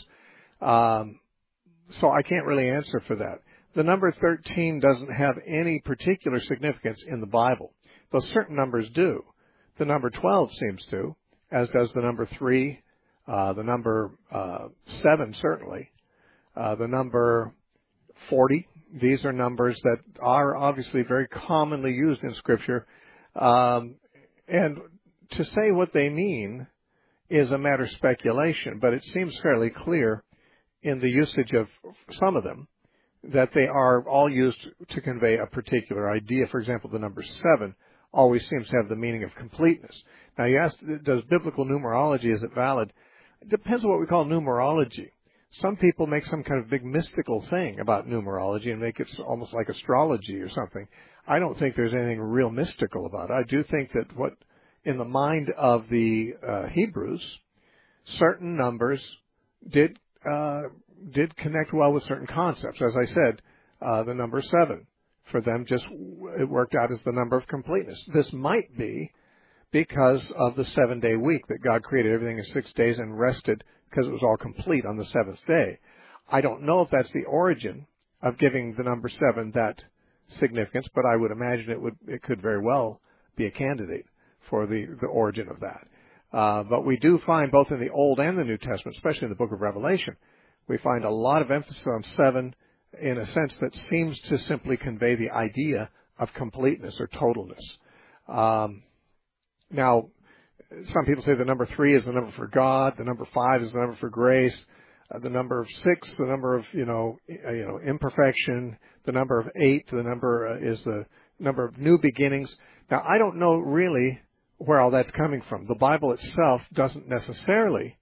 Um, so I can't really answer for that. The number thirteen doesn't have any particular significance in the Bible, though certain numbers do. The number twelve seems to, as does the number three, uh, the number uh, seven certainly, uh, the number forty. These are numbers that are obviously very commonly used in Scripture. Um, and to say what they mean is a matter of speculation, but it seems fairly clear in the usage of some of them that they are all used to convey a particular idea. For example, the number seven always seems to have the meaning of completeness. Now, you asked, does biblical numerology, is it valid? It depends on what we call numerology. Some people make some kind of big mystical thing about numerology and make it almost like astrology or something. I don't think there's anything real mystical about it. I do think that what, in the mind of the uh, Hebrews, certain numbers did uh, did connect well with certain concepts. As I said, uh, the number seven, for them, just it worked out as the number of completeness. This might be because of the seven-day week, that God created everything in six days and rested because it was all complete on the seventh day. I don't know if that's the origin of giving the number seven that significance, but I would imagine it would it could very well be a candidate for the, the origin of that. Uh, but we do find both in the Old and the New Testament, especially in the book of Revelation, we find a lot of emphasis on seven in a sense that seems to simply convey the idea of completeness or totalness. Um, now, some people say the number three is the number for God, the number five is the number for grace, uh, the number of six, the number of, you know, uh, you know, imperfection, the number of eight, the number uh, is the number of new beginnings. Now, I don't know really where all that's coming from. The Bible itself doesn't necessarily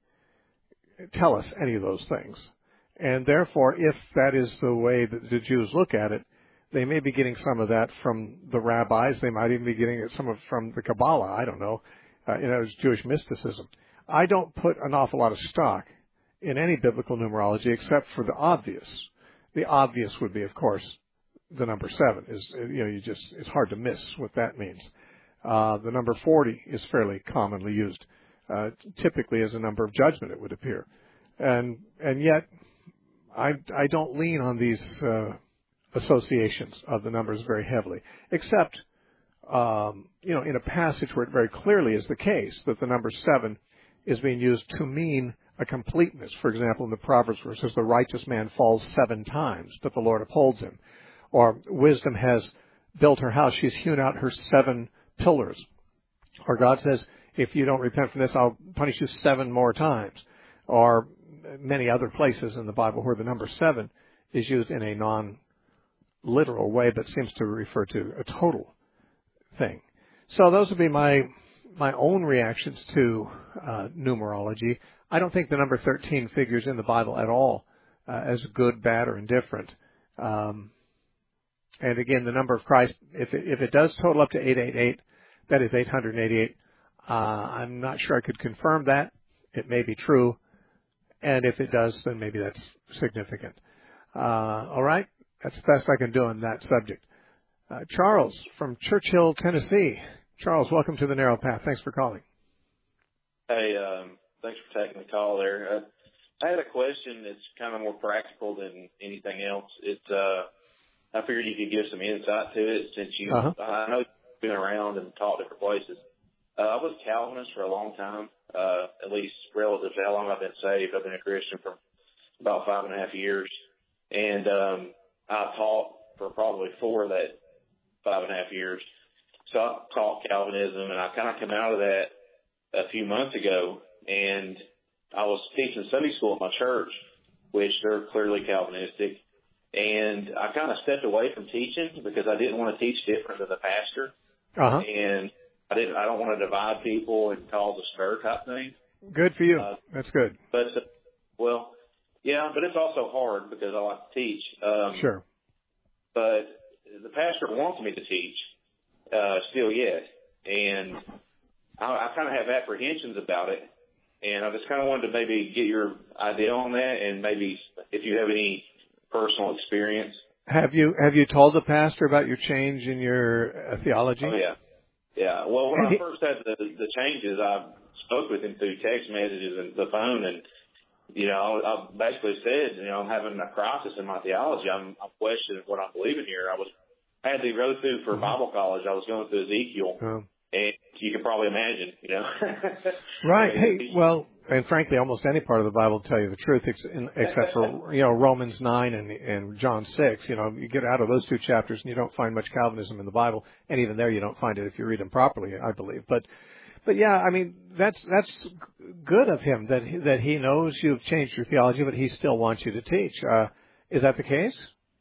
tell us any of those things. And therefore, if that is the way that the Jews look at it, they may be getting some of that from the rabbis. They might even be getting it some of from the Kabbalah. I don't know. Uh, you know, it's Jewish mysticism. I don't put an awful lot of stock in any biblical numerology except for the obvious. The obvious would be, of course, the number seven. Is you know, you just it's hard to miss what that means. Uh, the number forty is fairly commonly used, uh, typically as a number of judgment, it would appear, and and yet I I don't lean on these uh, associations of the numbers very heavily, except um, you know in a passage where it very clearly is the case that the number seven is being used to mean a completeness. For example, in the Proverbs where it says the righteous man falls seven times, but the Lord upholds him, or wisdom has built her house; she's hewn out her seven pillars. Or God says, if you don't repent from this, I'll punish you seven more times. Or many other places in the Bible where the number seven is used in a non-literal way, but seems to refer to a total thing. So those would be my my own reactions to uh, numerology. I don't think the number thirteen figures in the Bible at all uh, as good, bad, or indifferent. Um, and again, the number of Christ, if it, if it does total up to eight eight eight, that is eight hundred eighty-eight. Uh, I'm not sure I could confirm that. It may be true. And if it does, then maybe that's significant. Uh, all right. That's the best I can do on that subject. Uh, Charles from Churchill, Tennessee. Charles, welcome to the Narrow Path. Thanks for calling. Hey, um, thanks for taking the call there. Uh, I had a question that's kind of more practical than anything else. It's, uh, I figured you could give some insight to it since you, uh-huh. I know you've been around and taught different places. Uh, I was a Calvinist for a long time, uh, at least relative to how long I've been saved. I've been a Christian for about five and a half years. And, um, I taught for probably four of that five and a half years. So I taught Calvinism, and I kind of come out of that a few months ago, and I was teaching Sunday school at my church, which they're clearly Calvinistic, and I kind of stepped away from teaching because I didn't want to teach different than the pastor, uh-huh. and I didn't. I don't want to divide people and cause a stir type thing. Good for you. Uh, That's good. But well, yeah, but it's also hard because I like to teach. Um, sure. But the pastor wants me to teach uh, still yet, and I, I kind of have apprehensions about it. And I just kind of wanted to maybe get your idea on that, and maybe if you have any personal experience. Have you have you told the pastor about your change in your uh, theology? Oh yeah. Yeah, well, when I first had the, the changes, I spoke with him through text messages and the phone, and, you know, I basically said, you know, I'm having a crisis in my theology. I'm, I'm questioning what I'm believing here. I was I had to go through for Bible college. I was going through Ezekiel, oh. and you can probably imagine, you know. Right. Hey, well, and frankly, almost any part of the Bible will tell you the truth, except for, you know, Romans nine and, and John six. You know, you get out of those two chapters and you don't find much Calvinism in the Bible, and even there you don't find it if you read them properly, I believe. But, but yeah, I mean, that's that's good of him that he, that he knows you've changed your theology, but he still wants you to teach. Uh, is that the case?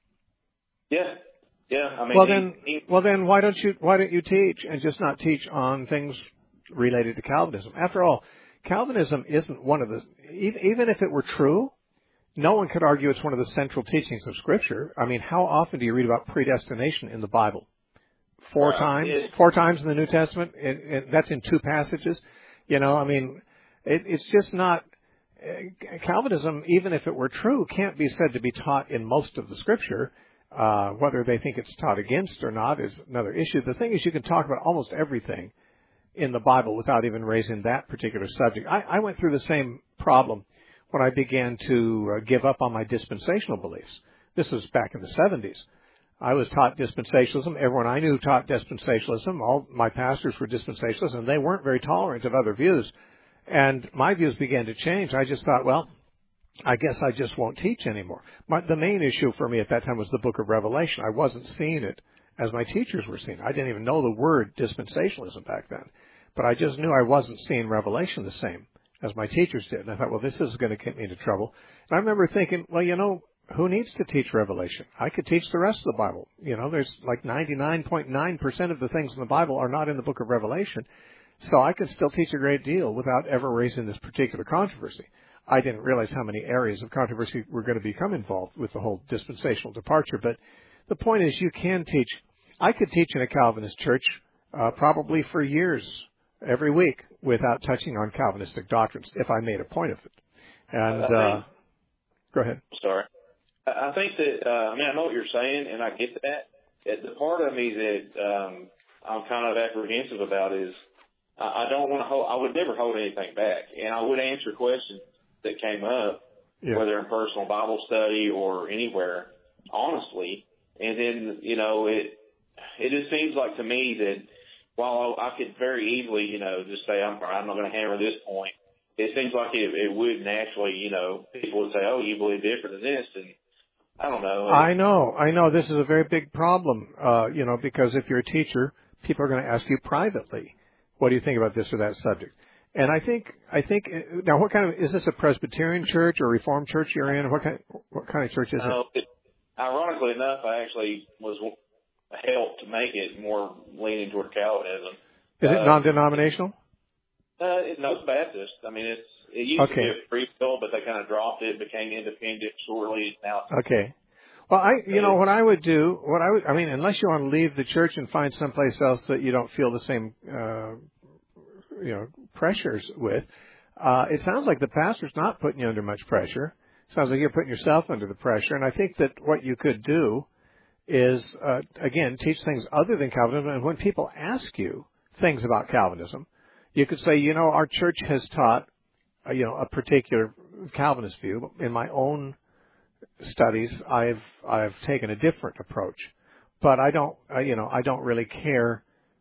Yeah. Yeah. I mean, well he, then, he, well then, why don't you why don't you teach and just not teach on things related to Calvinism? After all, Calvinism isn't one of the, even if it were true, no one could argue it's one of the central teachings of Scripture. I mean, how often do you read about predestination in the Bible? Four uh, times, it, four times in the New Testament. It, it, that's in two passages. You know, I mean, it, it's just not, uh, Calvinism, even if it were true, can't be said to be taught in most of the Scripture. Uh, whether they think it's taught against or not is another issue. The thing is, you can talk about almost everything in the Bible without even raising that particular subject. I, I went through the same problem when I began to uh, give up on my dispensational beliefs. This was back in the seventies. I was taught dispensationalism. Everyone I knew taught dispensationalism. All my pastors were dispensationalists, and they weren't very tolerant of other views. And my views began to change. I just thought, well, I guess I just won't teach anymore. My, the main issue for me at that time was the book of Revelation. I wasn't seeing it as my teachers were seeing it. I didn't even know the word dispensationalism back then. But I just knew I wasn't seeing Revelation the same as my teachers did. And I thought, well, this is going to get me into trouble. And I remember thinking, well, you know, who needs to teach Revelation? I could teach the rest of the Bible. You know, there's like ninety-nine point nine percent of the things in the Bible are not in the book of Revelation. So I could still teach a great deal without ever raising this particular controversy. I didn't realize how many areas of controversy were going to become involved with the whole dispensational departure. But the point is, you can teach. I could teach in a Calvinist church uh, probably for years, every week, without touching on Calvinistic doctrines, if I made a point of it. And uh, think, go ahead. Sorry. I think that, uh, I mean, I know what you're saying, and I get that. The part of me that um, I'm kind of apprehensive about is I don't want to hold, I would never hold anything back. And I would answer questions that came up, yeah. whether in personal Bible study or anywhere, honestly. And then, you know, it it just seems like to me that while I could very easily, you know, just say I'm, I'm not going to hammer this point, it seems like it, it would naturally, you know, people would say, oh, you believe different than this, and I don't know. I know, I know. This is a very big problem, uh, you know, because if you're a teacher, people are going to ask you privately, what do you think about this or that subject? And I think, I think, now what kind of, is this a Presbyterian church or Reformed church you're in? What kind, what kind of church is no, it? it? Ironically enough, I actually was helped to make it more leaning toward Calvinism. Is it uh, non-denominational? Uh, it, no, it's Baptist. I mean, it's it used okay. to be a free will, but they kind of dropped it, became independent shortly. Now, it's okay. Well, I, you know, what I would do, what I would, I mean, unless you want to leave the church and find someplace else that you don't feel the same, uh, you know, pressures with, uh, it sounds like the pastor's not putting you under much pressure. It sounds like you're putting yourself under the pressure. And I think that what you could do is, uh, again, teach things other than Calvinism. And when people ask you things about Calvinism, you could say, you know, our church has taught, uh, you know, a particular Calvinist view. In my own studies, I've I've taken a different approach, but I don't uh, you know I don't really care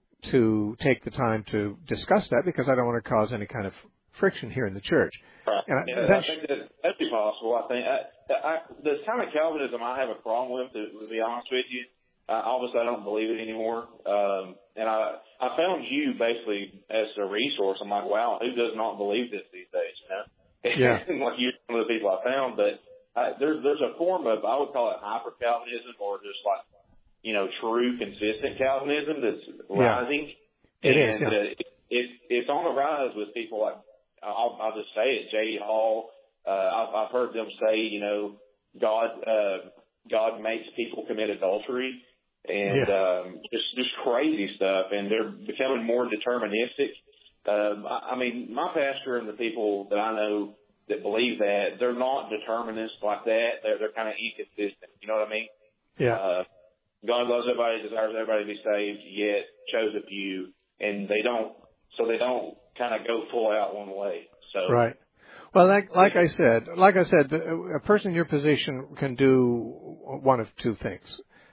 to take the time to discuss that because I don't want to cause any kind of friction here in the church. Right. And I, yeah, that's, I think that that'd be possible. I think I, I, the kind of Calvinism I have a problem with, to, to be honest with you. Uh, obviously, I don't believe it anymore, um, and I I found you basically as a resource. I'm like, wow, who does not believe this these days? You know, yeah. like you're one of the people I found, but. Uh, there's there's a form of, I would call it hyper Calvinism, or just like, you know, true consistent Calvinism that's rising. Yeah. It and is. Yeah. uh, it, it, it's on the rise with people like, I'll, I'll just say it, J D Hall. Uh, I've, I've heard them say, you know, God uh, God makes people commit adultery, and yeah. um, just just crazy stuff, and they're becoming more deterministic. Um, I, I mean, my pastor and the people that I know that believe that, they're not determinists like that. They're, they're kind of inconsistent. You know what I mean? Yeah. Uh, God loves everybody, desires everybody to be saved, yet chose a few, and they don't, so they don't kind of go full out one way. So. Right. Well, like, like I said, like I said, a person in your position can do one of two things.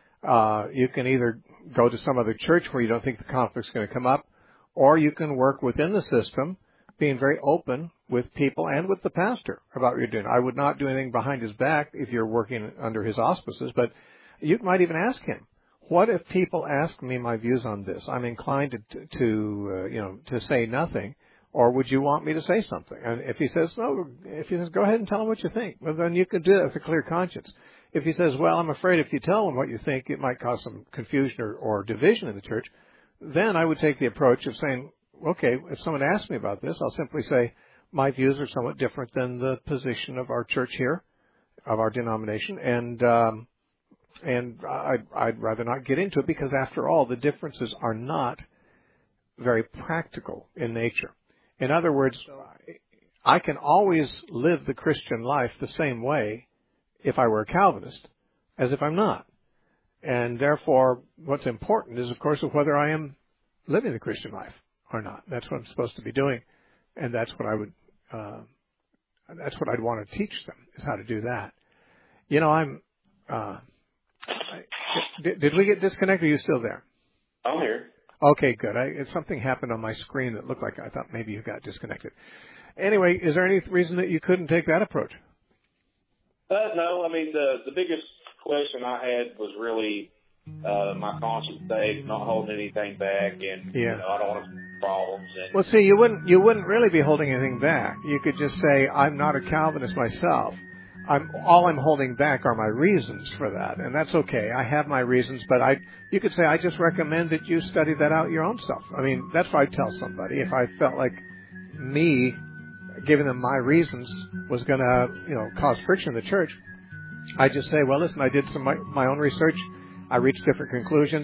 Uh, you can either go to some other church where you don't think the conflict's going to come up, or you can work within the system, being very open with people and with the pastor about what you're doing. I would not do anything behind his back if you're working under his auspices, but you might even ask him, what if people ask me my views on this? I'm inclined to, to uh, you know, to say nothing, or would you want me to say something? And if he says, no, if he says, go ahead and tell him what you think, well, then you can do that with a clear conscience. If he says, well, I'm afraid if you tell him what you think, it might cause some confusion or, or division in the church, then I would take the approach of saying, okay, if someone asks me about this, I'll simply say, my views are somewhat different than the position of our church here, of our denomination, and um, and I'd, I'd rather not get into it because, after all, the differences are not very practical in nature. In other words, I can always live the Christian life the same way if I were a Calvinist as if I'm not. And therefore, what's important is, of course, whether I am living the Christian life or not. That's what I'm supposed to be doing, and that's what I would, uh, that's what I'd want to teach them, is how to do that. You know, I'm, uh, I, did, did we get disconnected? Are you still there? I'm here. Okay, good. I, something happened on my screen that looked like I thought maybe you got disconnected. Anyway, is there any reason that you couldn't take that approach? Uh, no, I mean, the, the biggest question I had was really, Uh, my conscience sake, not holding anything back, and yeah. you know, I don't want to have problems. And, well, see, you wouldn't you wouldn't really be holding anything back. You could just say, "I'm not a Calvinist myself. I'm all I'm holding back are my reasons for that, and that's okay. I have my reasons, but I you could say I just recommend that you study that out your own self. I mean, that's what I'd tell somebody if I felt like me giving them my reasons was going to you know cause friction in the church. I'd just say, well, listen, I did some my, my own research. I reached different conclusions.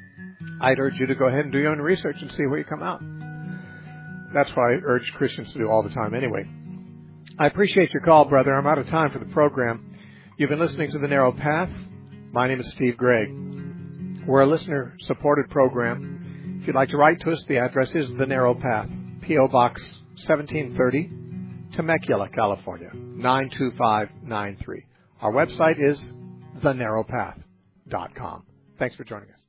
I'd urge you to go ahead and do your own research and see where you come out. That's what I urge Christians to do all the time anyway. I appreciate your call, brother. I'm out of time for the program. You've been listening to The Narrow Path. My name is Steve Gregg. We're a listener-supported program. If you'd like to write to us, the address is The Narrow Path, P O Box seventeen thirty, Temecula, California, nine two five nine three. Our website is the narrow path dot com. Thanks for joining us.